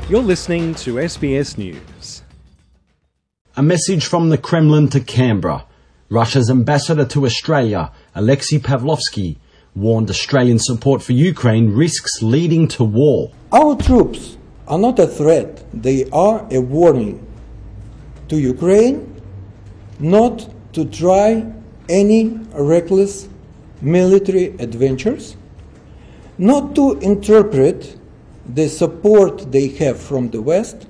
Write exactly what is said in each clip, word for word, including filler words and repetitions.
You're listening to S B S News. A message from the Kremlin to Canberra. Russia's ambassador to Australia, Alexei Pavlovsky, warned Australian support for Ukraine risks leading to war. Our troops are not a threat. They are a warning to Ukraine not to try any reckless military adventures, not to interpret the support they have from the West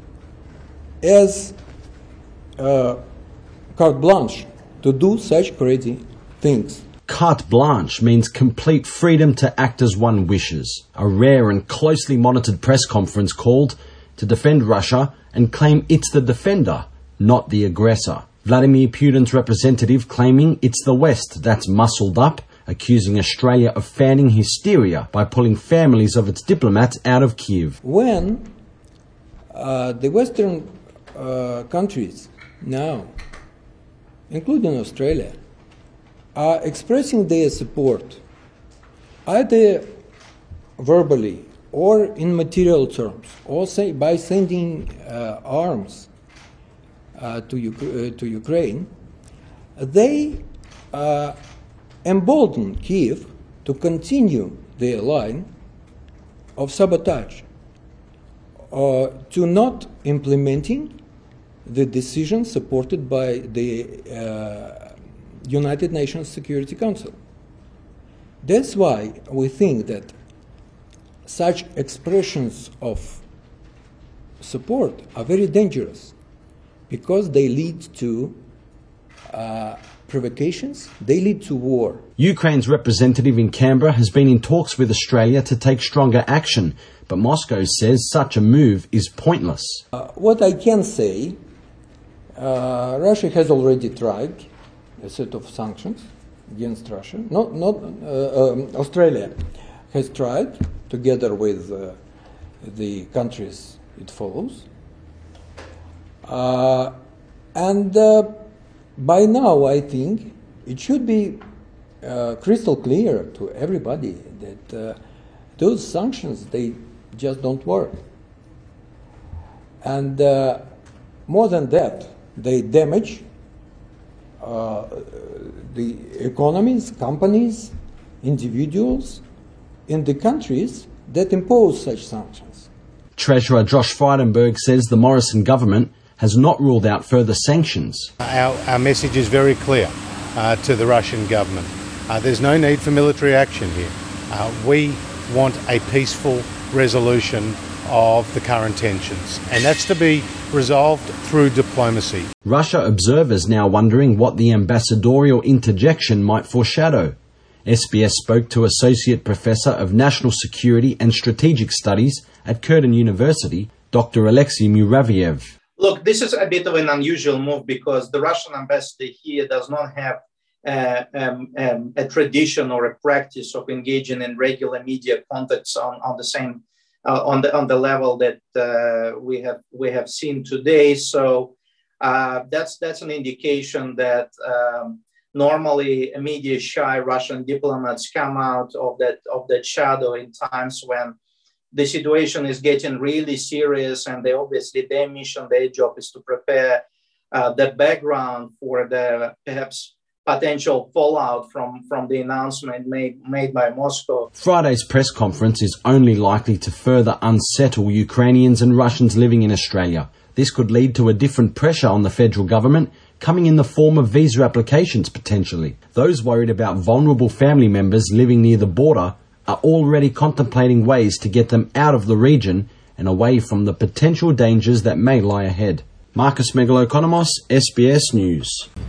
as uh, carte blanche to do such crazy things. Carte blanche means complete freedom to act as one wishes. A rare and closely monitored press conference called to defend Russia and claim it's the defender, not the aggressor. Vladimir Putin's representative claiming it's the West that's muscled up, accusing Australia of fanning hysteria by pulling families of its diplomats out of Kyiv. When uh, the Western uh, countries now, including Australia, are expressing their support, either verbally or in material terms, or say by sending uh, arms uh, to, U- uh, to Ukraine, they uh, embolden Kyiv to continue their line of sabotage, uh, to not implementing the decisions supported by the uh, United Nations Security Council. That's why we think that such expressions of support are very dangerous, because they lead to uh, provocations, they lead to war. Ukraine's representative in Canberra has been in talks with Australia to take stronger action, but Moscow says such a move is pointless. Uh, what I can say, uh, Russia has already tried a set of sanctions against Russia. Not, not uh, um, Australia has tried, together with uh, the countries it follows. Uh, and uh, by now, I think it should be uh, crystal clear to everybody that uh, those sanctions, they just don't work. And uh, more than that, they damage uh, the economies, companies, individuals in the countries that impose such sanctions. Treasurer Josh Frydenberg says the Morrison government has not ruled out further sanctions. Our, our message is very clear uh, to the Russian government. Uh, there's no need for military action here. Uh, we want a peaceful resolution of the current tensions, and that's to be resolved through diplomacy. Russia observers now wondering what the ambassadorial interjection might foreshadow. S B S spoke to Associate Professor of National Security and Strategic Studies at Curtin University, Doctor Alexei Muravyev. Look, this is a bit of an unusual move because the Russian ambassador here does not have uh, um, um, a tradition or a practice of engaging in regular media contacts on, on the same uh, on the on the level that uh, we have we have seen today. So uh, that's that's an indication that um, normally media shy Russian diplomats come out of that of that shadow in times when the situation is getting really serious, and they obviously their mission, their job is to prepare uh, the background for the perhaps potential fallout from, from the announcement made made by Moscow. Friday's press conference is only likely to further unsettle Ukrainians and Russians living in Australia. This could lead to a different pressure on the federal government, coming in the form of visa applications potentially. Those worried about vulnerable family members living near the border are already contemplating ways to get them out of the region and away from the potential dangers that may lie ahead. Marcus Megalokonomos, S B S News.